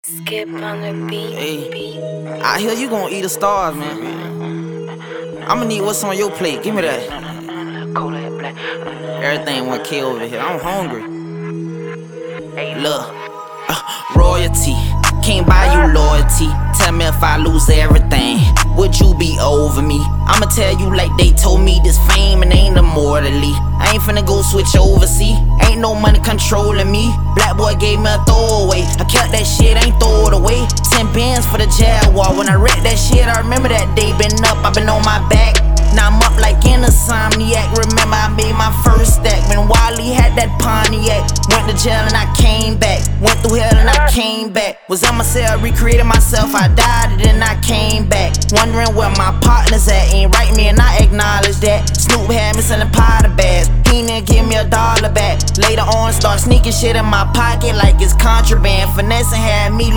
Skip on the beat. Hey, I hear you gon' eat the stars, man. I'ma need what's on your plate. Give me that. Everything 1K over here. I'm hungry. Look, royalty. Can't buy you loyalty. Tell me if I lose everything, would you be over me? I'ma tell you like they told me, this fame and ain't immortally. I ain't finna go switch over, see. Ain't no money controlling me. Black boy gave me a throwaway. I kept that shit, ain't throw it away. 10 bands for the Jaguar. When I read that shit, I remember that day. Been up, I been on my back. Now I'm up like an insomniac. Remember I made my first stack when Wally had that Pontiac. Went to jail and I came back. Went through hell and I came back. Was in my cell, recreated myself. I died and then I came back. Wondering where my partners at. Ain't right me and I acknowledge that. Snoop had me selling powder bags. He didn't give me $1 back. Later on start sneaking shit in my pocket like it's contraband. Finessing had me